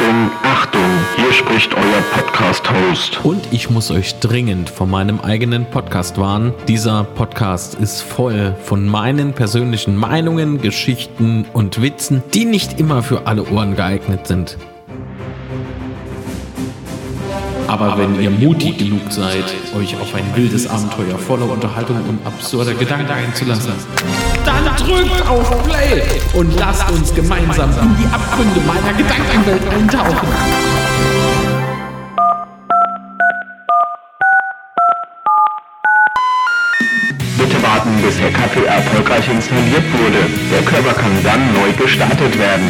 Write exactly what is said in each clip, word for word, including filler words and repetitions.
Achtung, Achtung, hier spricht euer Podcast-Host. Und ich muss euch dringend von meinem eigenen Podcast warnen. Dieser Podcast ist voll von meinen persönlichen Meinungen, Geschichten und Witzen, die nicht immer für alle Ohren geeignet sind. Aber wenn ihr mutig genug seid, euch auf ein wildes Abenteuer voller Unterhaltung und absurder Gedanken einzulassen, dann drückt auf Play und lasst uns gemeinsam in die Abgründe meiner Gedankenwelt eintauchen. Bitte warten, bis der Kaffee erfolgreich installiert wurde. Der Körper kann dann neu gestartet werden.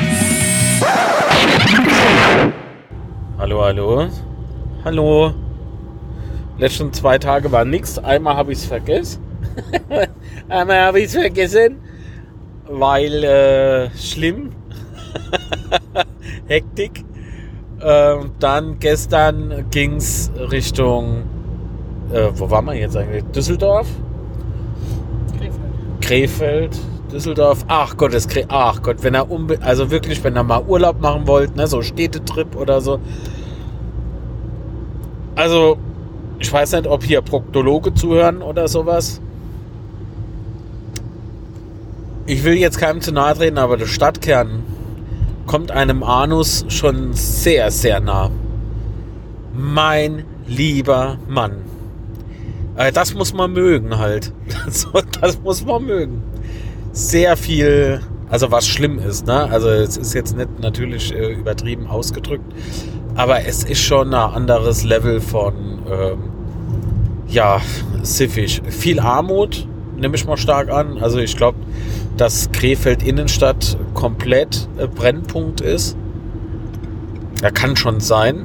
Hallo, hallo. Hallo. Letzten zwei Tage war nix. Einmal habe ich es vergessen. Einmal habe ich es vergessen. Weil äh, schlimm. Hektik. Ähm, dann gestern ging es Richtung äh, wo waren wir jetzt eigentlich? Düsseldorf? Krefeld. Krefeld. Düsseldorf. Ach Gott, das Kre- Ach Gott, wenn er unbe- also wirklich, wenn er mal Urlaub machen wollt, ne, so Städtetrip oder so. Also, ich weiß nicht, ob hier Proktologe zuhören oder sowas. Ich will jetzt keinem zu nahe treten, aber der Stadtkern kommt einem Anus schon sehr, sehr nah. Mein lieber Mann. Das muss man mögen halt. Das muss man mögen. Sehr viel, also was schlimm ist, ne? Also es ist jetzt nicht natürlich äh, übertrieben ausgedrückt, aber es ist schon ein anderes Level von, ähm, ja, siffig. Viel Armut, nehme ich mal stark an. Also ich glaube, dass Krefeld Innenstadt komplett äh, Brennpunkt ist. Ja, kann schon sein.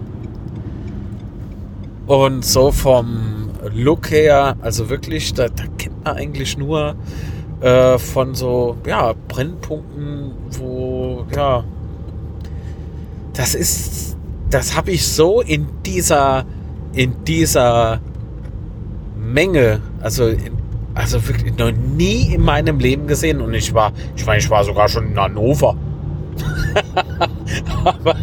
Und so vom Look her, also wirklich, da, da kennt man eigentlich nur äh, von so, ja, Brennpunkten, wo, ja, das ist, das habe ich so in dieser, in dieser Menge, also, in, also wirklich noch nie in meinem Leben gesehen. Und ich war, ich meine, ich war sogar schon in Hannover. Aber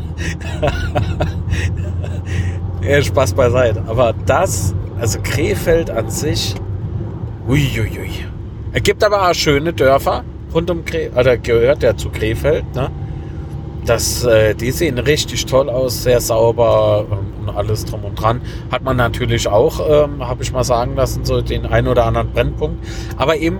ja, Spaß beiseite. Aber das, also Krefeld an sich, uiuiui. Es gibt aber auch schöne Dörfer rund um Krefeld, oder gehört ja zu Krefeld, ne? Das, äh, die sehen richtig toll aus, sehr sauber ähm, und alles drum und dran. Hat man natürlich auch, ähm, habe ich mal sagen lassen, so den einen oder anderen Brennpunkt. Aber eben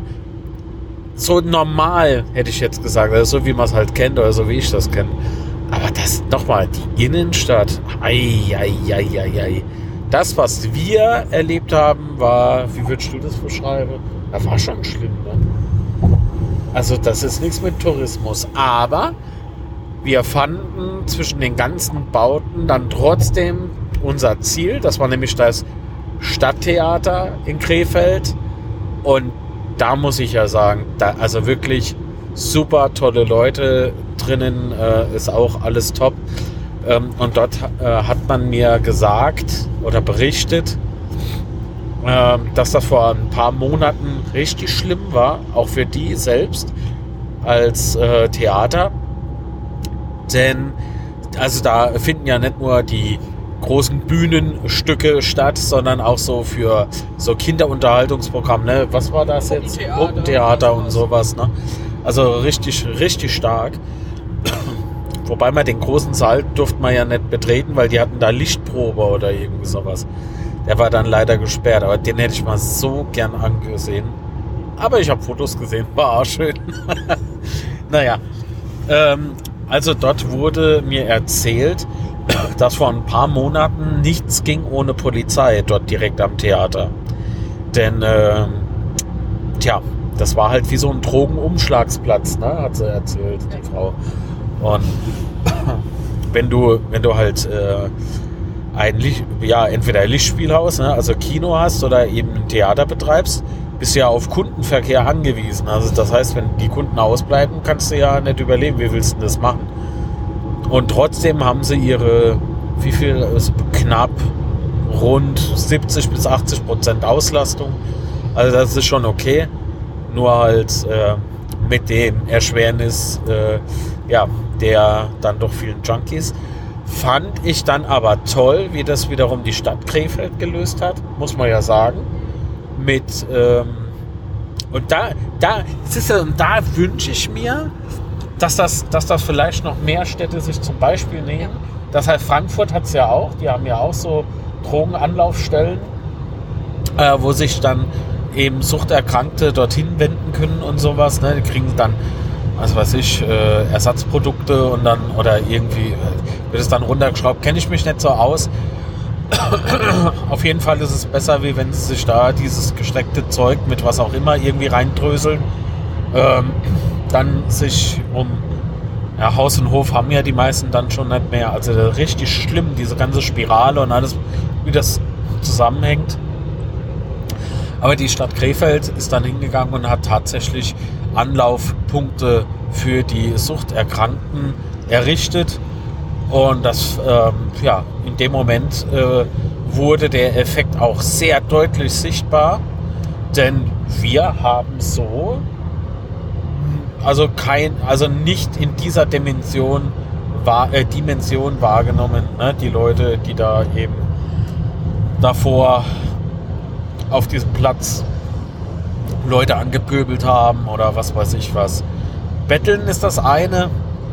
so normal, hätte ich jetzt gesagt, also so wie man es halt kennt oder so wie ich das kenne. Aber das, nochmal, die Innenstadt, ei, ei, ei, ei, ei. Das, was wir erlebt haben, war, wie würdest du das beschreiben? Das war schon schlimm, ne? Also das ist nichts mit Tourismus, aber wir fanden zwischen den ganzen Bauten dann trotzdem unser Ziel. Das war nämlich das Stadttheater in Krefeld. Und da muss ich ja sagen, da, also wirklich super tolle Leute drinnen, äh, ist auch alles top. Ähm, und dort äh, hat man mir gesagt oder berichtet, äh, dass das vor ein paar Monaten richtig schlimm war, auch für die selbst als äh, Theater. Denn also da finden ja nicht nur die großen Bühnenstücke statt, sondern auch so für so Kinderunterhaltungsprogramm, ne? Was war das jetzt? Gruppentheater und sowas, ne? Also richtig, richtig stark. Wobei man den großen Saal durfte man ja nicht betreten, weil die hatten da Lichtprobe oder irgendwie sowas. Der war dann leider gesperrt, aber den hätte ich mal so gern angesehen. Aber ich habe Fotos gesehen, war auch schön. Naja, ähm, also dort wurde mir erzählt, dass vor ein paar Monaten nichts ging ohne Polizei dort direkt am Theater. Denn, äh, tja, das war halt wie so ein Drogenumschlagsplatz, ne, hat sie erzählt, die Frau. Und wenn du, wenn du halt äh, ein Licht, ja, entweder ein Lichtspielhaus, ne, also Kino hast oder eben ein Theater betreibst, bist du ja auf Kundenverkehr angewiesen. Also das heißt, wenn die Kunden ausbleiben, kannst du ja nicht überleben. Wie willst du das machen? Und trotzdem haben sie ihre, wie viel, also knapp rund siebzig bis achtzig Prozent Auslastung. Also das ist schon okay. Nur halt äh, mit dem Erschwernis, äh, ja, der dann doch vielen Junkies. Fand ich dann aber toll, wie das wiederum die Stadt Krefeld gelöst hat, muss man ja sagen. Mit, ähm, und da, da, es ist, und da wünsche ich mir, dass das, dass das vielleicht noch mehr Städte sich zum Beispiel nehmen. Das heißt, Frankfurt hat es ja auch, die haben ja auch so Drogenanlaufstellen, äh, wo sich dann eben Suchterkrankte dorthin wenden können und sowas. Ne? Die kriegen dann, was weiß ich, äh, Ersatzprodukte und dann, oder irgendwie äh, wird es dann runtergeschraubt. Kenne ich mich nicht so aus. Auf jeden Fall ist es besser, wie wenn sie sich da dieses gestreckte Zeug mit was auch immer irgendwie reindröseln. Ähm, dann sich um ja, Haus und Hof haben ja die meisten dann schon nicht mehr. Also richtig schlimm, diese ganze Spirale und alles, wie das zusammenhängt. Aber die Stadt Krefeld ist dann hingegangen und hat tatsächlich Anlaufpunkte für die Suchterkrankten errichtet. Und das, ähm, ja, in dem Moment äh, wurde der Effekt auch sehr deutlich sichtbar. Denn wir haben so, also kein, also nicht in dieser Dimension, war, äh, Dimension wahrgenommen, ne? Die Leute, die da eben davor auf diesem Platz Leute angepöbelt haben oder was weiß ich was. Betteln ist das eine.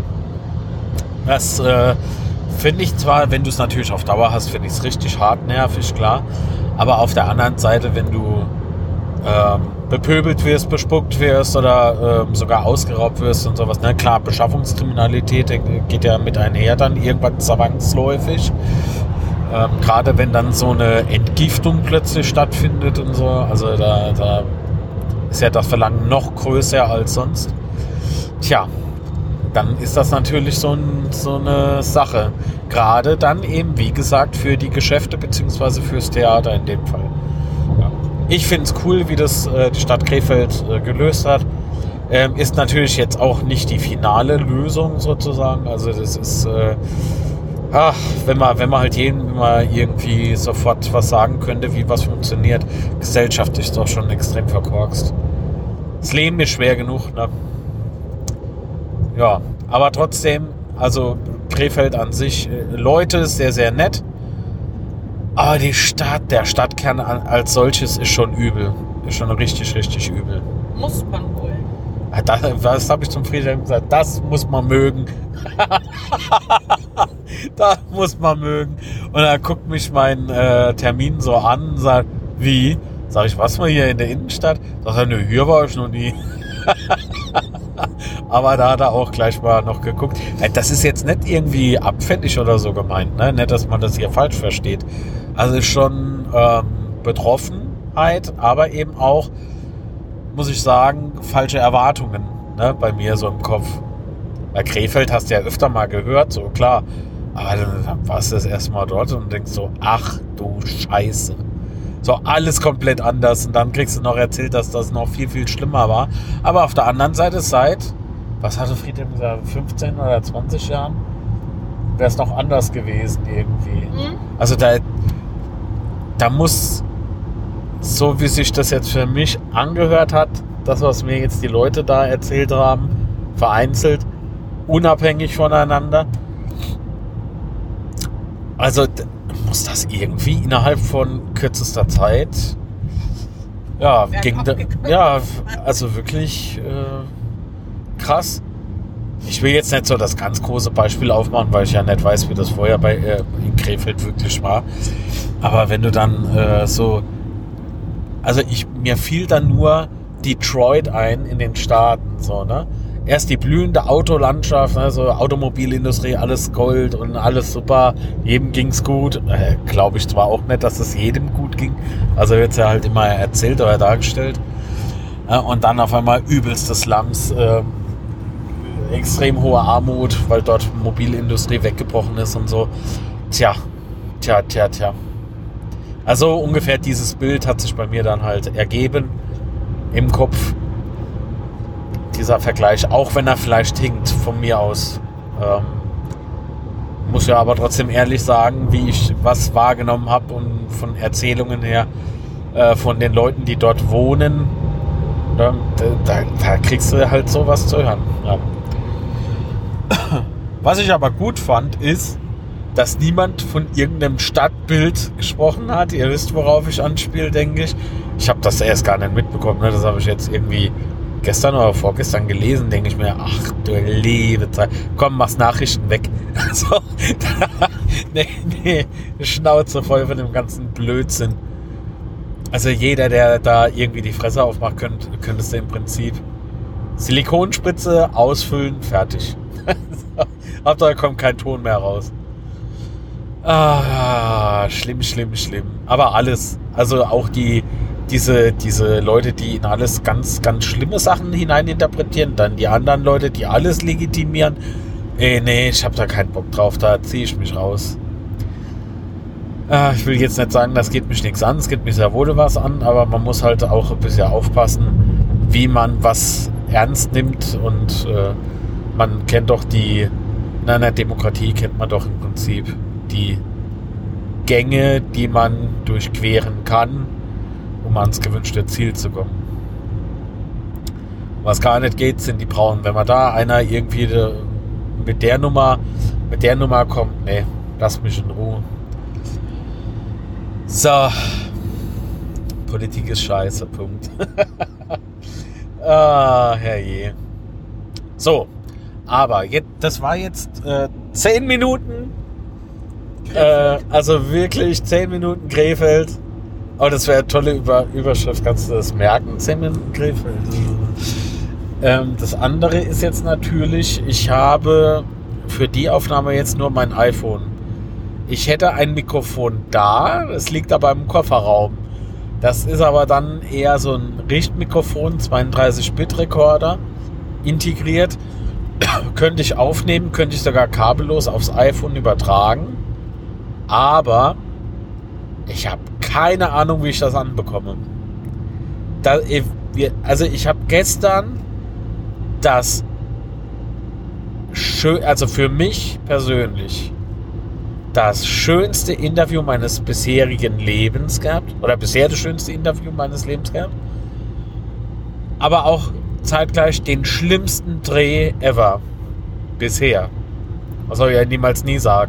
Das äh, finde ich zwar, wenn du es natürlich auf Dauer hast, finde ich es richtig hart nervig, klar. Aber auf der anderen Seite, wenn du ähm, bepöbelt wirst, bespuckt wirst oder ähm, sogar ausgeraubt wirst und sowas, ne, klar, Beschaffungskriminalität geht ja mit einher dann irgendwann zwangsläufig. Ähm, Gerade wenn dann so eine Entgiftung plötzlich stattfindet und so, also da, da ist ja das Verlangen noch größer als sonst. Tja, dann ist das natürlich so, ein, so eine Sache. Gerade dann eben, wie gesagt, für die Geschäfte bzw. fürs Theater in dem Fall. Ja. Ich finde es cool, wie das äh, die Stadt Krefeld äh, gelöst hat. Ähm, ist natürlich jetzt auch nicht die finale Lösung sozusagen. Also das ist... Äh, Ach, wenn man, wenn man halt jedem immer irgendwie sofort was sagen könnte, wie was funktioniert. Gesellschaft ist doch schon extrem verkorkst. Das Leben ist schwer genug, ne? Ja, aber trotzdem, also Krefeld an sich, Leute, sehr, sehr nett. Aber die Stadt, der Stadtkern als solches ist schon übel. Ist schon richtig, richtig übel. Muss man wohl. Das, das habe ich zum Friedhelm gesagt, das muss man mögen. Das muss man mögen. Und dann guckt mich mein äh, Termin so an und sagt, wie? Sag ich, was mal hier in der Innenstadt? Sagt er, nö, hier war ich noch nie. Aber da hat er auch gleich mal noch geguckt. Das ist jetzt nicht irgendwie abfällig oder so gemeint, ne? Nicht, dass man das hier falsch versteht. Also schon ähm, Betroffenheit, aber eben auch, muss ich sagen, falsche Erwartungen, ne? Bei mir so im Kopf. Bei Krefeld hast du ja öfter mal gehört, so klar. Aber dann, dann warst du das erstmal dort und denkst so, ach du Scheiße. So alles komplett anders. Und dann kriegst du noch erzählt, dass das noch viel, viel schlimmer war. Aber auf der anderen Seite seit, was hatte Friedhelm gesagt, fünfzehn oder zwanzig Jahren, wäre es noch anders gewesen irgendwie. Mhm. Also da, da muss, so wie sich das jetzt für mich angehört hat, das, was mir jetzt die Leute da erzählt haben, vereinzelt, unabhängig voneinander. Also muss das irgendwie innerhalb von kürzester Zeit, ja, ging da, ja, also wirklich äh, krass. Ich will jetzt nicht so das ganz große Beispiel aufmachen, weil ich ja nicht weiß, wie das vorher bei äh, in Krefeld wirklich war. Aber wenn du dann äh, so, also ich mir fiel dann nur Detroit ein in den Staaten, so, ne? Erst die blühende Autolandschaft, also Automobilindustrie, alles Gold und alles super, jedem ging's gut. Äh, Glaube ich zwar auch nicht, dass es jedem gut ging, also wird es ja halt immer erzählt oder dargestellt. Äh, und dann auf einmal übelste Slums, äh, extrem hohe Armut, weil dort Mobilindustrie weggebrochen ist und so. Tja, tja, tja, tja. Also ungefähr dieses Bild hat sich bei mir dann halt ergeben im Kopf. Dieser Vergleich, auch wenn er vielleicht hinkt von mir aus. Ähm, muss ja aber trotzdem ehrlich sagen, wie ich was wahrgenommen habe und von Erzählungen her äh, von den Leuten, die dort wohnen. Da, da, da kriegst du halt sowas zu hören. Ja. Was ich aber gut fand, ist, dass niemand von irgendeinem Stadtbild gesprochen hat. Ihr wisst, worauf ich anspiele, denke ich. Ich habe das erst gar nicht mitbekommen. Ne? Das habe ich jetzt irgendwie gestern oder vorgestern gelesen. Denke ich mir, ach du liebe Zeit. Komm, mach's Nachrichten weg. Also, nee, nee, Schnauze voll von dem ganzen Blödsinn. Also jeder, der da irgendwie die Fresse aufmacht, könnte, könntest du im Prinzip Silikonspritze ausfüllen, fertig. Hauptsache kommt kein Ton mehr raus. Ah, schlimm, schlimm, schlimm. Aber alles. Also auch die, diese, diese Leute, die in alles ganz, ganz schlimme Sachen hineininterpretieren. Dann die anderen Leute, die alles legitimieren. Ey, nee, ich hab da keinen Bock drauf. Da ziehe ich mich raus. Ah, ich will jetzt nicht sagen, das geht mich nichts an. Es geht mich sehr wohl was an. Aber man muss halt auch ein bisschen aufpassen, wie man was ernst nimmt. Und äh, man kennt doch die, in einer Demokratie kennt man doch im Prinzip die Gänge, die man durchqueren kann, um ans gewünschte Ziel zu kommen. Was gar nicht geht, sind die Braunen. Wenn man da einer irgendwie mit der Nummer, mit der Nummer kommt, nee, lass mich in Ruhe. So. Politik ist scheiße, Punkt. Ah, herrje. So. Aber jetzt, das war jetzt äh, zehn Minuten. Äh, also wirklich zehn Minuten Krefeld. Oh, das wäre eine tolle Über- Überschrift. Kannst du das merken? zehn Minuten Krefeld. Ähm, das andere ist jetzt natürlich, ich habe für die Aufnahme jetzt nur mein iPhone. Ich hätte ein Mikrofon da, es liegt aber im Kofferraum. Das ist aber dann eher so ein Richtmikrofon, zweiunddreißig Bit Rekorder, integriert. Könnte ich aufnehmen, könnte ich sogar kabellos aufs iPhone übertragen. Aber ich habe keine Ahnung, wie ich das anbekomme. Da, also ich habe gestern das schön, also für mich persönlich das schönste Interview meines bisherigen Lebens gehabt. Oder bisher das schönste Interview meines Lebens gehabt. Aber auch zeitgleich den schlimmsten Dreh ever. Bisher. Was soll ich ja niemals nie sagen.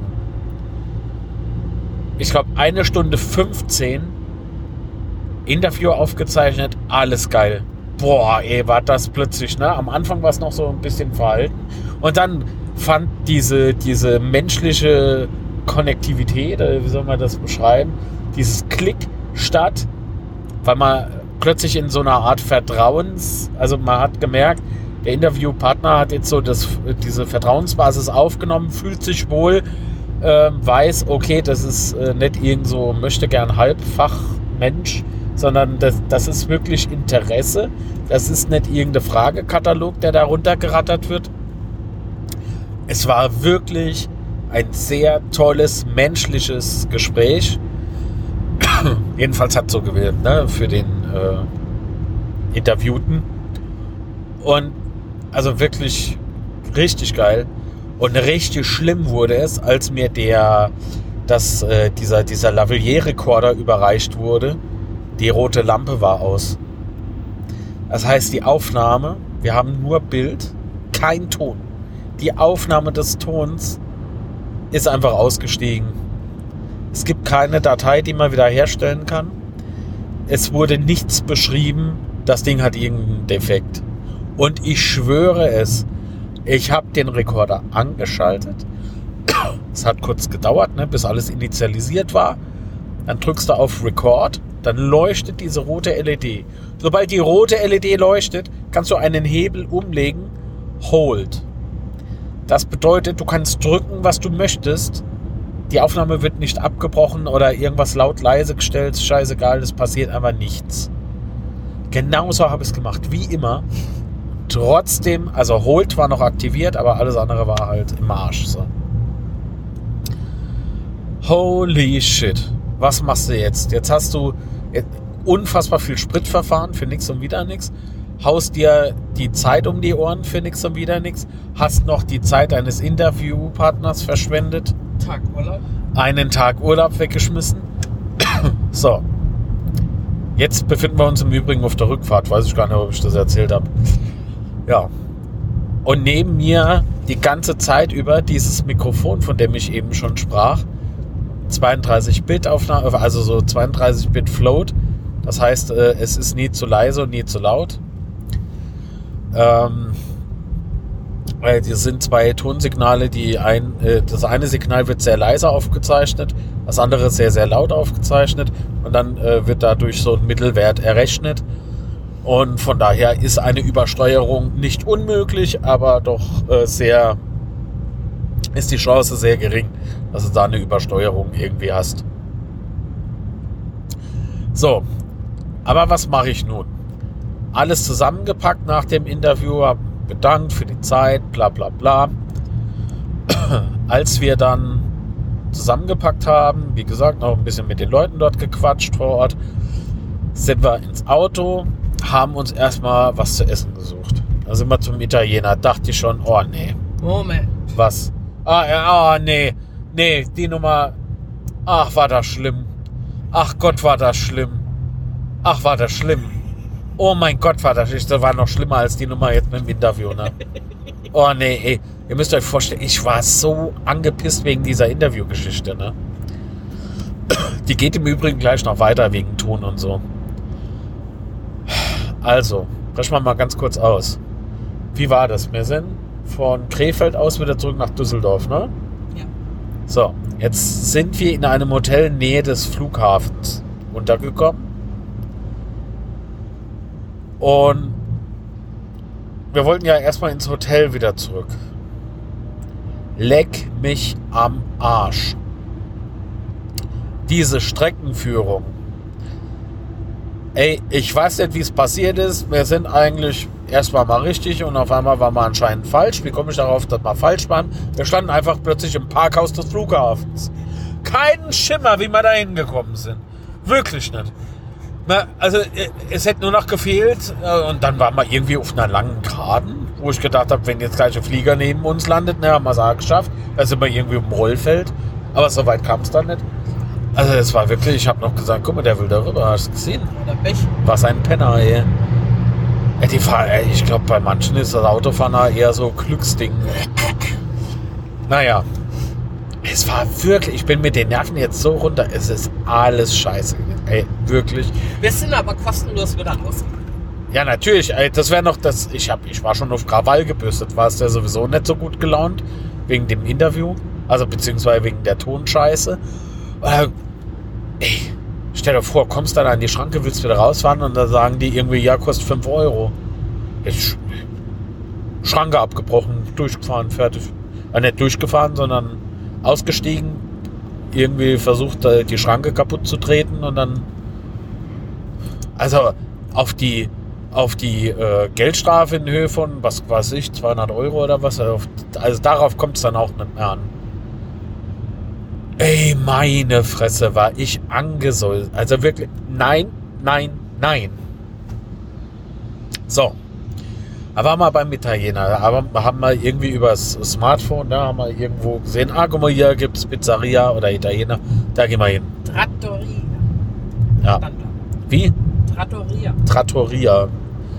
Ich glaube, eine Stunde fünfzehn Interview aufgezeichnet. Alles geil. Boah, ey, war das plötzlich, ne? Am Anfang war es noch so ein bisschen verhalten. Und dann fand diese, diese menschliche Konnektivität, wie soll man das beschreiben, dieses Klick statt, weil man plötzlich in so einer Art Vertrauens, also man hat gemerkt, der Interviewpartner hat jetzt so das, diese Vertrauensbasis aufgenommen, fühlt sich wohl, äh, weiß, okay, das ist äh, nicht irgend so möchte gern Halbfachmensch, sondern das, das ist wirklich Interesse, das ist nicht irgendein Fragekatalog, der da runtergerattert wird. Es war wirklich ein sehr tolles, menschliches Gespräch. Jedenfalls hat so gewählt, ne, für den äh, Interviewten. Und also wirklich richtig geil. Und richtig schlimm wurde es, als mir der, das, äh, dieser, dieser Lavalier-Rekorder überreicht wurde. Die rote Lampe war aus. Das heißt, die Aufnahme, wir haben nur Bild, kein Ton. Die Aufnahme des Tons ist einfach ausgestiegen. Es gibt keine Datei, die man wieder herstellen kann. Es wurde nichts beschrieben. Das Ding hat irgendeinen Defekt. Und ich schwöre es, ich habe den Rekorder angeschaltet. Es hat kurz gedauert, ne, bis alles initialisiert war. Dann drückst du auf Record. Dann leuchtet diese rote L E D. Sobald die rote L E D leuchtet, kannst du einen Hebel umlegen. Hold. Das bedeutet, du kannst drücken, was du möchtest. Die Aufnahme wird nicht abgebrochen oder irgendwas laut leise gestellt. Scheißegal, es passiert einfach nichts. Genauso habe ich es gemacht, wie immer. Trotzdem, also Hold war noch aktiviert, aber alles andere war halt im Arsch. So. Holy shit. Was machst du jetzt? Jetzt hast du unfassbar viel Spritverfahren für nix und wieder nix. Haust dir die Zeit um die Ohren für nix und wieder nix. Hast noch die Zeit eines Interviewpartners verschwendet. Tag Urlaub. Einen Tag Urlaub weggeschmissen. So. Jetzt befinden wir uns im Übrigen auf der Rückfahrt. Weiß ich gar nicht, ob ich das erzählt habe. Ja. Und neben mir die ganze Zeit über dieses Mikrofon, von dem ich eben schon sprach, zweiunddreißig Bit Aufnahme, also so zweiunddreißig Bit Float. Das heißt, es ist nie zu leise und nie zu laut. Ähm, das sind zwei Tonsignale, die ein, das eine Signal wird sehr leise aufgezeichnet, das andere sehr, sehr laut aufgezeichnet und dann wird dadurch so ein Mittelwert errechnet. Und von daher ist eine Übersteuerung nicht unmöglich, aber doch sehr, ist die Chance sehr gering, dass du da eine Übersteuerung irgendwie hast. So, aber was mache ich nun? Alles zusammengepackt nach dem Interview, habe bedankt für die Zeit, bla bla bla. Als wir dann zusammengepackt haben, wie gesagt, noch ein bisschen mit den Leuten dort gequatscht vor Ort, sind wir ins Auto, haben uns erstmal was zu essen gesucht. Da sind wir zum Italiener, dachte ich schon, oh nee. Moment. Was? Ah, ja, oh nee, nee, die Nummer, ach, war das schlimm. Ach Gott, war das schlimm. Ach, war das schlimm. Oh mein Gott, war das, das war noch schlimmer als die Nummer jetzt mit dem Interview, ne? Oh nee, ey, ihr müsst euch vorstellen, ich war so angepisst wegen dieser Interviewgeschichte, ne? Die geht im Übrigen gleich noch weiter wegen Ton und so. Also, brechen wir mal ganz kurz aus. Wie war das? Wir sind von Krefeld aus wieder zurück nach Düsseldorf, ne? Ja. So, jetzt sind wir in einem Hotel Nähe des Flughafens untergekommen. Und wir wollten ja erstmal ins Hotel wieder zurück. Leck mich am Arsch. Diese Streckenführung. Ey, ich weiß nicht, wie es passiert ist. Wir sind eigentlich erstmal mal richtig und auf einmal war mal anscheinend falsch. Wie komme ich darauf, dass wir falsch waren? Wir standen einfach plötzlich im Parkhaus des Flughafens. Keinen Schimmer, wie wir da hingekommen sind. Wirklich nicht. Also es hätte nur noch gefehlt und dann waren wir irgendwie auf einer langen Geraden, wo ich gedacht habe, wenn jetzt gleich ein Flieger neben uns landet, ne, haben wir es auch geschafft. Da sind wir irgendwie um Rollfeld, aber so weit kam es dann nicht. Also es war wirklich, ich habe noch gesagt, guck mal, der will darüber, hast du gesehen? Oder Pech. Was ein Penner, ey. Die Fahr- ich glaube, bei manchen ist das Autofahren eher so Glücksding. Naja, es war wirklich, ich bin mit den Nerven jetzt so runter, es ist alles scheiße. Ey, wirklich. Wir sind aber kostenlos wieder raus. Ja, natürlich. Ey, das wäre noch das, ich, hab, ich war schon auf Krawall gebürstet, war es ja sowieso nicht so gut gelaunt, wegen dem Interview, also beziehungsweise wegen der Tonscheiße. Äh, ey, stell dir vor, kommst dann an die Schranke, willst wieder rausfahren und dann sagen die irgendwie, ja, kostet fünf Euro. Jetzt Schranke abgebrochen, durchgefahren, fertig. Äh, nicht durchgefahren, sondern ausgestiegen, irgendwie versucht, die Schranke kaputt zu treten und dann, also auf die, auf die äh, Geldstrafe in Höhe von, was weiß ich, zweihundert Euro oder was, also darauf kommt es dann auch nicht mehr an. Ey, meine Fresse, war ich angesäuselt. Also wirklich, nein, nein, nein. So. Da waren wir beim Italiener. Da haben wir irgendwie über das Smartphone, da haben wir irgendwo gesehen, ah, guck mal, hier gibt es Pizzeria oder Italiener. Da gehen wir hin. Trattoria. Ja. Wie? Trattoria. Trattoria.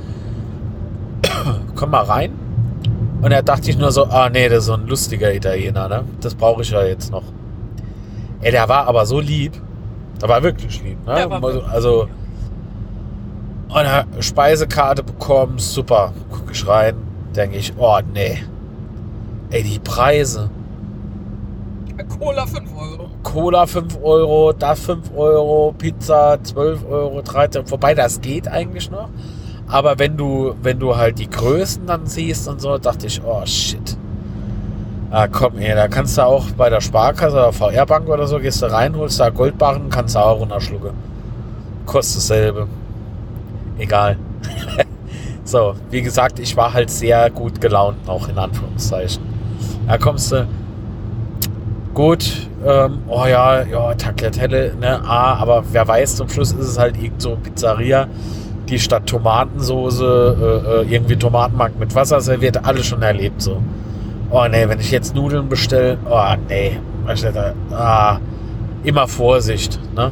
Komm mal rein. Und da dachte ich nur so, ah nee, das ist so ein lustiger Italiener, ne? Das brauche ich ja jetzt noch. Ey, der war aber so lieb. Der war wirklich lieb, ne? Der war also, wirklich also und eine Speisekarte bekommen, super. Guck ich rein, denke ich, oh nee. Ey, die Preise. Cola fünf Euro. Cola fünf Euro, das fünf Euro, Pizza zwölf Euro, dreizehn. Wobei, das geht eigentlich noch. Aber wenn du, wenn du halt die Größen dann siehst und so, dachte ich, oh shit. Ah komm, ey, da kannst du auch bei der Sparkasse oder V R-Bank oder so, gehst du rein, holst da Goldbarren, kannst du auch runterschlucken. Kostet dasselbe. Egal. So, wie gesagt, ich war halt sehr gut gelaunt, auch in Anführungszeichen. Da kommst du, gut, ähm, oh ja, ja, Tagliatelle, ne, ah, aber wer weiß, zum Schluss ist es halt irgend so Pizzeria, die statt Tomatensoße äh, irgendwie Tomatenmark mit Wasser serviert, alles schon erlebt so. Oh ne, wenn ich jetzt Nudeln bestelle, oh ne, ah, immer Vorsicht, ne?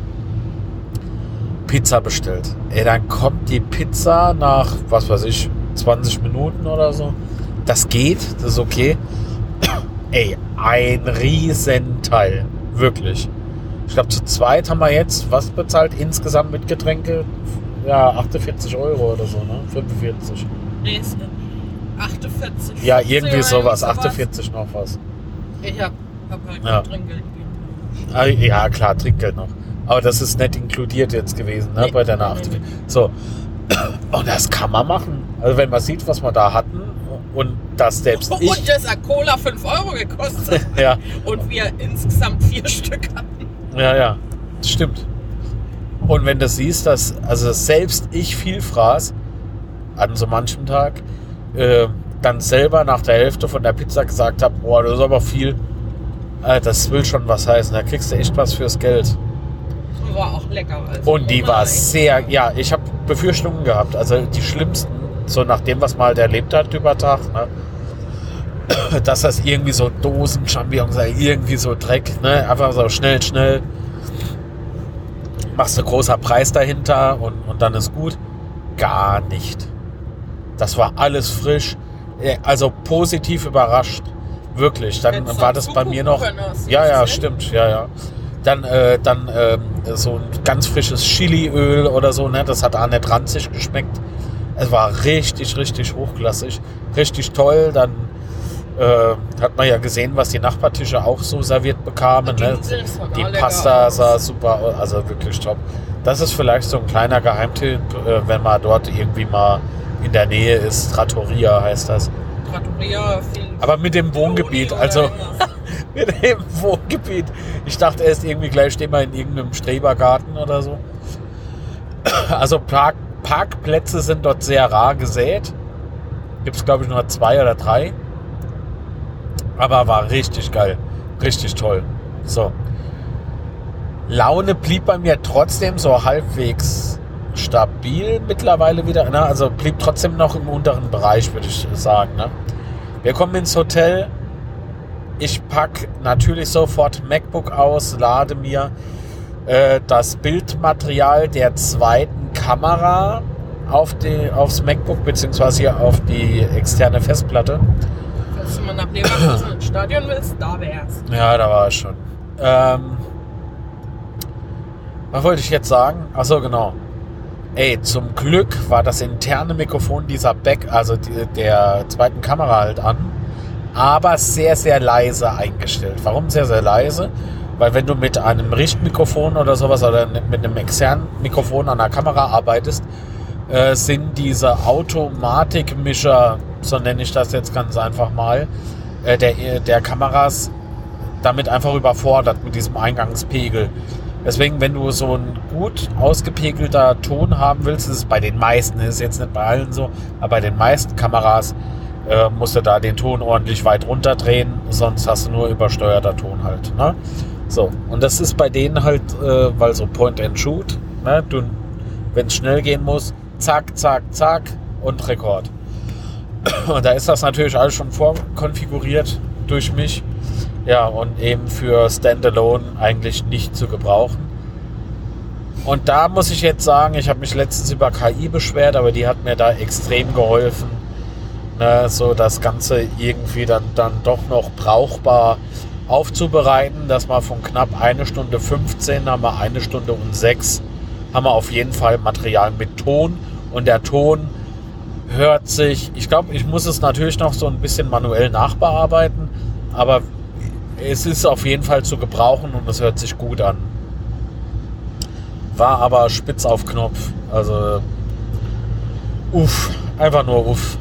Pizza bestellt. Ey, dann kommt die Pizza nach, was weiß ich, zwanzig Minuten oder so. das geht, das ist okay. Ey, ein Riesenteil. Wirklich. Ich glaube, zu zweit haben wir jetzt, was bezahlt insgesamt mit Getränke? Ja, achtundvierzig Euro oder so, ne? fünfundvierzig. Nee, ist achtundvierzig. Ja, irgendwie sowas. sowas. achtundvierzig noch was. Ich hab, hab halt Ja. Trinkgeld gegeben. Ah, ja, klar, Trinkgeld noch. Aber das ist nicht inkludiert jetzt gewesen, ne? Nee, Bei der nee, achtundvierzig. nee. So. Und das kann man machen. Also wenn man sieht, was wir da hatten und das selbst ich... Und das hat Cola fünf Euro gekostet. Ja, Und wir insgesamt vier Stück hatten. ja, ja. Das stimmt. Und wenn du siehst, dass also selbst ich viel fraß, an so manchem Tag, äh, dann selber nach der Hälfte von der Pizza gesagt habe, boah, das ist aber viel, äh, das will schon was heißen, da kriegst du echt was fürs Geld. War auch lecker. Also Und die oh war nein. sehr, ja, ich habe Befürchtungen gehabt, also die schlimmsten, so nach dem, was man halt erlebt hat über Tag, ne? Dass das irgendwie so Dosen-Champignons sei, irgendwie so Dreck, ne? Einfach so schnell, schnell. Machst du großer Preis dahinter und, und dann ist gut. Gar nicht. Das war alles frisch. Also positiv überrascht. Wirklich. Dann Hättest war du das bei mir zugucken noch. können, hast du Ja, das ja, gesehen? stimmt. Ja, ja. Dann, äh, dann ähm, so ein ganz frisches Chiliöl oder so. Ne? Das hat auch nicht ranzig geschmeckt. Es war richtig, richtig hochklassig. Richtig toll. Dann äh, hat man ja gesehen, was die Nachbartische auch so serviert bekamen. Die Ne? Nudeln sahen Die auch lecker Pasta aus. sah super aus, also wirklich top. Das ist vielleicht so ein kleiner Geheimtipp, äh, wenn man dort irgendwie mal in der Nähe ist. Trattoria heißt das. Trattoria, viel. Aber mit dem Wohngebiet, Oder also irgendwas. mit dem Wohngebiet. Ich dachte erst irgendwie gleich stehen wir in irgendeinem Strebergarten oder so. Also Park, Parkplätze sind dort sehr rar gesät. Gibt es glaube ich nur zwei oder drei. Aber war richtig geil. Richtig toll. So. Laune blieb bei mir trotzdem so halbwegs stabil mittlerweile wieder. Ne? Also blieb trotzdem noch im unteren Bereich, würde ich sagen. Ne? Wir kommen ins Hotel. Ich packe natürlich sofort MacBook aus, lade mir äh, das Bildmaterial der zweiten Kamera auf die, aufs MacBook beziehungsweise auf die externe Festplatte. Falls du mal nach Leverkusen ins Stadion willst, da wär's. Ja, da war es schon. Ähm, was wollte ich jetzt sagen? Achso, genau. Ey, zum Glück war das interne Mikrofon dieser Back, also die, der zweiten Kamera halt an, aber sehr, sehr leise eingestellt. Warum sehr, sehr leise? Weil wenn du mit einem Richtmikrofon oder sowas oder mit einem externen Mikrofon an der Kamera arbeitest, äh, sind diese Automatikmischer, so nenne ich das jetzt ganz einfach mal, äh, der, der Kameras damit einfach überfordert mit diesem Eingangspegel. Deswegen, wenn du so ein gut ausgepegelter Ton haben willst, ist es bei den meisten, ist jetzt nicht bei allen so, aber bei den meisten Kameras äh, musst du da den Ton ordentlich weit runterdrehen, sonst hast du nur übersteuerter Ton halt. Ne? So, und das ist bei denen halt, äh, weil so Point and Shoot, ne? Du, wenn es schnell gehen muss, zack, zack, zack und Rekord. Und da ist das natürlich alles schon vorkonfiguriert durch mich. Ja, und eben für Standalone eigentlich nicht zu gebrauchen. Und da muss ich jetzt sagen, ich habe mich letztens über K I beschwert, aber die hat mir da extrem geholfen, ne, so das Ganze irgendwie dann, dann doch noch brauchbar aufzubereiten, dass wir von knapp eine Stunde fünfzehn haben wir eine Stunde und sechs haben wir auf jeden Fall Material mit Ton und der Ton hört sich, ich glaube, ich muss es natürlich noch so ein bisschen manuell nachbearbeiten, aber es ist auf jeden Fall zu gebrauchen und es hört sich gut an. War aber spitz auf Knopf. Also uff, einfach nur uff.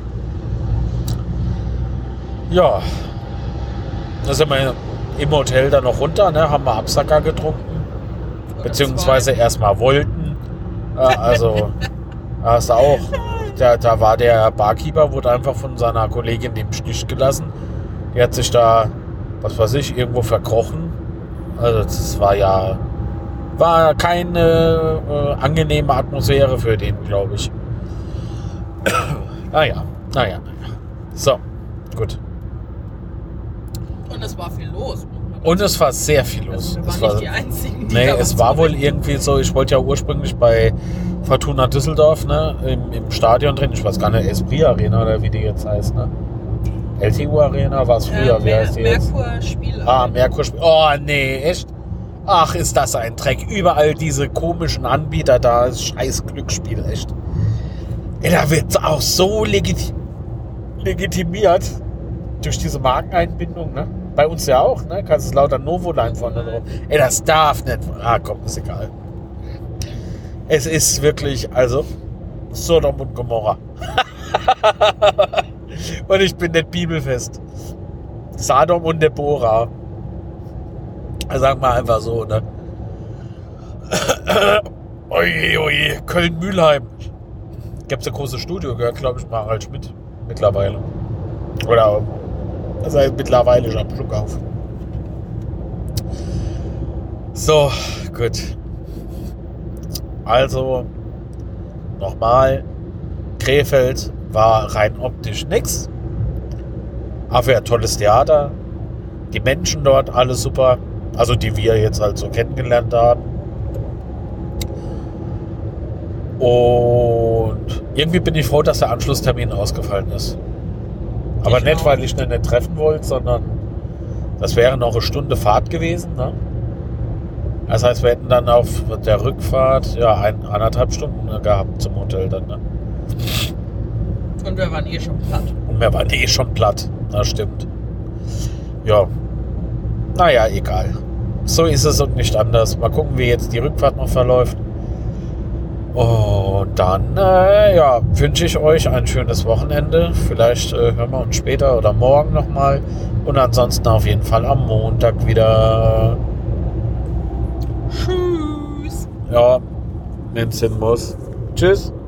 Ja. Da sind wir im Hotel dann noch runter, ne, haben wir Absacker getrunken. Beziehungsweise erstmal wollten. Äh, also da hast du auch. Da, da war der Barkeeper, wurde einfach von seiner Kollegin im Stich gelassen. Die hat sich da, was weiß ich, irgendwo verkrochen. Also das war ja war keine äh, angenehme Atmosphäre für den, glaube ich. naja, naja, naja. So, gut. Und es war viel los. Und es war sehr viel los. Also wir es waren war, nicht die Einzigen, die nee, da es was war wohl berichten. irgendwie so, ich wollte ja ursprünglich bei Fortuna Düsseldorf, ne, im, im Stadion drin, ich weiß gar nicht, Esprit Arena oder wie die jetzt heißt, ne? L T U Arena war es früher, Äh, wie heißt die jetzt? Merkur Spiel. Ah, Merkur Spiel. Oh, nee, echt? Ach, ist das ein Dreck. Überall diese komischen Anbieter da. Scheiß Glücksspiel, echt. Ey, da wird auch so legit legitimiert durch diese Markeneinbindung, ne? Bei uns ja auch, ne? Kannst du lauter Novoline vorne drauf. Ey, das darf nicht. Ah, komm, ist egal. Es ist wirklich, also, Sodom und Gomorra. Und ich bin nicht bibelfest. Sodom und Deborah. Sagen wir einfach so, ne? Oje, oje, Köln-Mülheim. Gibt's ein großes Studio, gehört, glaube ich, mal Harald Schmidt mittlerweile. Oder, also mittlerweile schon am Schluck auf. So, gut. Also, nochmal, Krefeld war rein optisch nix. Aber ein tolles Theater. Die Menschen dort, alle super. Also die wir jetzt halt so kennengelernt haben. Und irgendwie bin ich froh, dass der Anschlusstermin ausgefallen ist. Aber Ich nicht, auch. weil ich ihn nicht treffen wollte, sondern das wäre noch eine Stunde Fahrt gewesen. Ne? Das heißt, wir hätten dann auf der Rückfahrt ja ein, anderthalb Stunden gehabt zum Hotel dann. Ne? Und wir waren eh schon platt. Und wir waren eh schon platt. Das stimmt. Ja. Naja, egal. So ist es und nicht anders. Mal gucken, wie jetzt die Rückfahrt noch verläuft. Und dann äh, ja, wünsche ich euch ein schönes Wochenende. Vielleicht äh, hören wir uns später oder morgen nochmal. Und ansonsten auf jeden Fall am Montag wieder. Tschüss. Ja, wenn es hin muss. Tschüss.